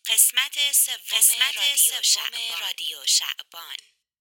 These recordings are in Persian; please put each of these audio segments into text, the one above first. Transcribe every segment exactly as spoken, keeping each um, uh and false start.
قسمت سوم رادیو شعبان. رادیو شعبان.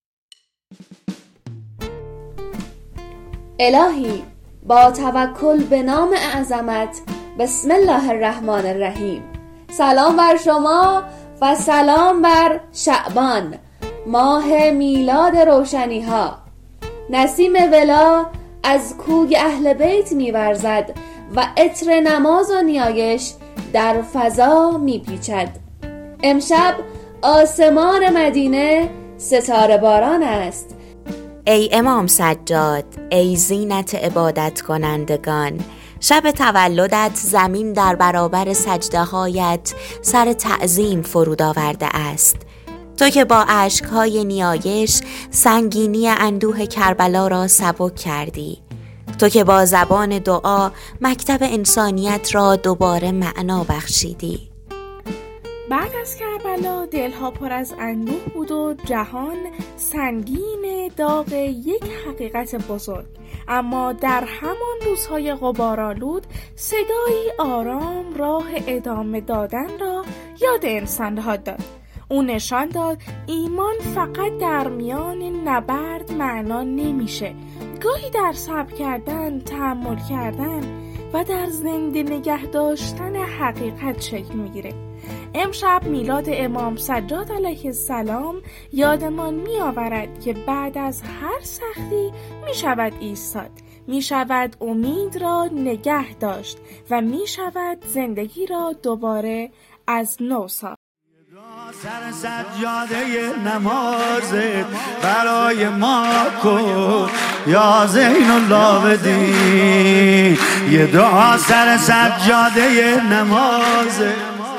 الهی با توکل به نام اعظمت، بسم الله الرحمن الرحیم. سلام بر شما و سلام بر شعبان، ماه میلاد روشنی ها. نسیم ولا از کوی اهل بیت می‌ورزد و عطر نماز و نیایش در فضا میپیچد. امشب آسمان مدینه ستاره باران است. ای امام سجاد، ای زینت عبادت کنندگان، شب تولدت زمین در برابر سجده هایت سر تعظیم فرود آورده است. تو که با اشک‌های نیایش سنگینی اندوه کربلا را سبک کردی. تو که با زبان دعا مکتب انسانیت را دوباره معنا بخشیدی. بعد از کربلا دلها پر از اندوه بود و جهان سنگین داغ یک حقیقت بزرگ. اما در همان روزهای غبارآلود صدایی آرام راه ادامه دادن را یاد انسان ها داد. او نشان داد ایمان فقط در میان نبرد معنا نمیشه. گاهی در صبر کردن، تحمل کردن و در زنده نگه داشتن حقیقت شکل میگیره. امشب میلاد امام سجاد علیه السلام یادمان می آورد که بعد از هر سختی می شود ایستاد، می شود امید را نگه داشت و می شود زندگی را دوباره از نو ساخت. سر سجاده نمازت برای ما کن یا زین العابدین، یه دعا سر سجاده نمازت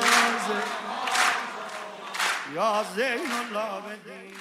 یا زین العابدین.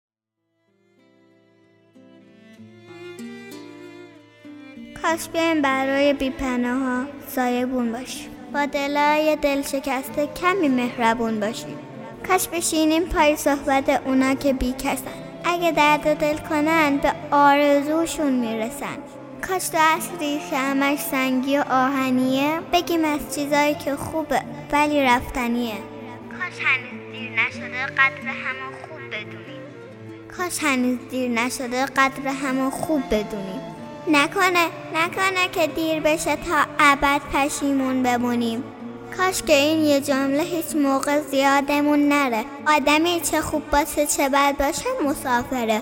کاش بیایم برای بی‌پناه‌ها سایه‌بون باشیم، با دلای دل شکسته کمی مهربون باشیم. کاش بشینیم پای صحبت اونا که بی کسن، اگه درد دل کنن به آرزوشون میرسن. کاش تو اصلی که همش سنگی و آهنیه بگیم از چیزایی که خوبه ولی رفتنیه. کاش هنوز دیر نشده قدر همون خوب بدونیم. کاش هنوز دیر نشده قدر همون خوب بدونیم. نکنه نکنه که دیر بشه تا ابد پشیمون بمونیم. کاش که این یه جمله هیچ موقع زیادمون نره. آدمی چه خوب باشه چه بد باشه مسافره.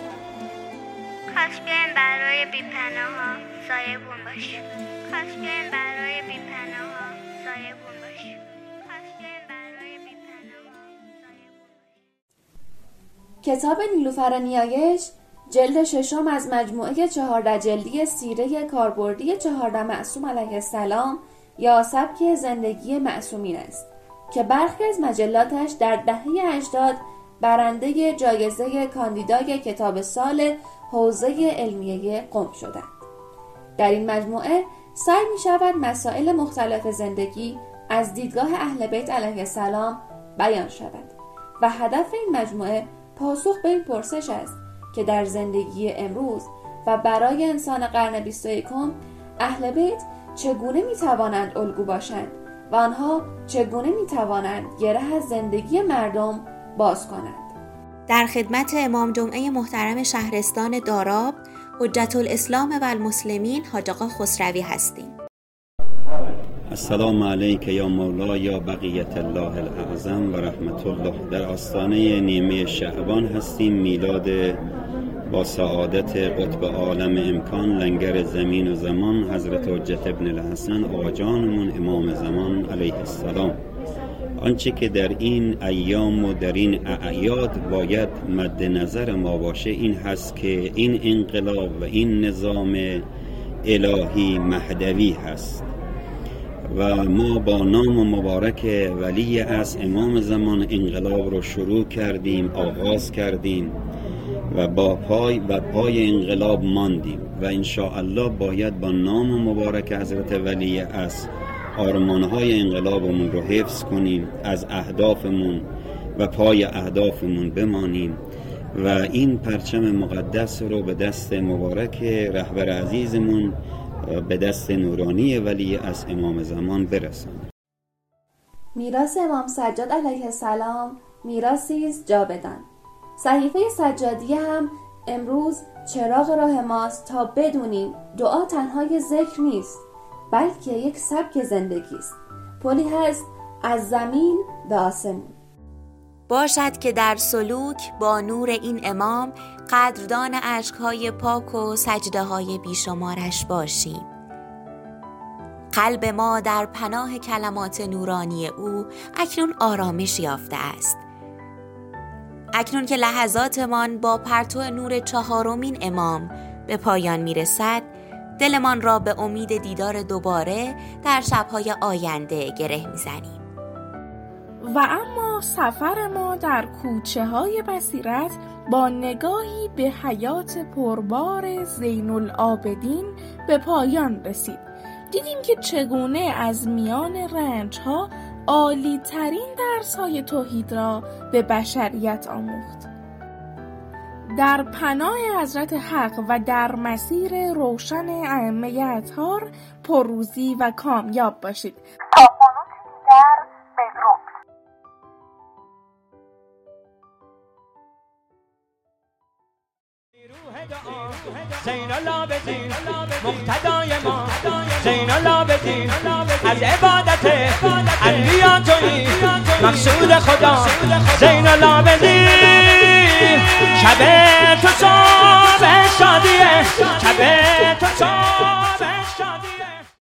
کاش بیایم برای بی‌پناه‌ها سایه‌بون باشیم. کاش بیایم برای بی‌پناه‌ها سایه‌بون باشیم. کاش بیایم برای بی‌پناه‌ها سایه‌بون باشیم. کتاب نیلوفر نیایش جلد ششم از مجموعه چهارده جلدی سیره کاربردی چهارده معصوم علیه السلام یا سبک زندگی معصومین است که برخی از مجلاتش در دهه هشتاد برنده جایزه کاندیدای کتاب سال حوزه علمیه قم شدند. در این مجموعه سعی می شود مسائل مختلف زندگی از دیدگاه اهل بیت علیه السلام بیان شود و هدف این مجموعه پاسخ به این پرسش است که در زندگی امروز و برای انسان قرن بیست و یکم اهل بیت چگونه می توانند الگو باشند و آنها چگونه می توانند گره از زندگی مردم باز کنند. در خدمت امام جمعه محترم شهرستان داراب حجت الاسلام و المسلمین حاج آقا خسروی هستیم. السلام علیک یا مولا یا بقیت الله الاعظم و رحمت الله. در آستانه نیمه شعبان هستیم، میلاد با سعادت قطب عالم امکان، لنگر زمین و زمان، حضرت حجت ابن الحسن آقا جانمون امام زمان علیه السلام. آنچه که در این ایام و در این اعیاد باید مد نظر ما باشه این هست که این انقلاب و این نظام الهی مهدوی هست و ما با نام مبارک ولی از امام زمان انقلاب رو شروع کردیم، آغاز کردیم و با پای و پای انقلاب ماندیم و انشاءالله باید با نام مبارک حضرت ولی از آرمانهای انقلابمون رو حفظ کنیم، از اهدافمون و پای اهدافمون بمانیم و این پرچم مقدس رو به دست مبارک رهبر عزیزمون، به دست نورانی ولی از امام زمان برسانیم. میراث امام سجاد علیه السلام میراثی است جاودان. صحیفه سجادی هم امروز چراغ راه ماست تا بدونیم دعا تنها یک ذکر نیست، بلکه یک سبک زندگی است. پلی هست از زمین به آسمون. باشد که در سلوک با نور این امام قدردان اشک‌های پاک و سجده‌های بیشمارش باشیم. قلب ما در پناه کلمات نورانی او اکنون آرامش یافته است. اکنون که لحظاتمان با پرتو نور چهارمین امام به پایان میرسد، دلمان را به امید دیدار دوباره در شب‌های آینده گره میزنیم. و اما سفر ما در کوچه های بصیرت با نگاهی به حیات پربار زین العابدین به پایان رسید. دیدیم که چگونه از میان رنج ها عالی ترین درس های توحید را به بشریت آموخت. در پناه حضرت حق و در مسیر روشن ائمه اطهار پرروزی و کامیاب باشید. تا قنوت دیگر بدرود. زین العابدین مقتدای ما، زین العابدین از عبادت انبیا تویی مقصود خدا. زین العابدین شب تو صبح شادیه، شب تو صبح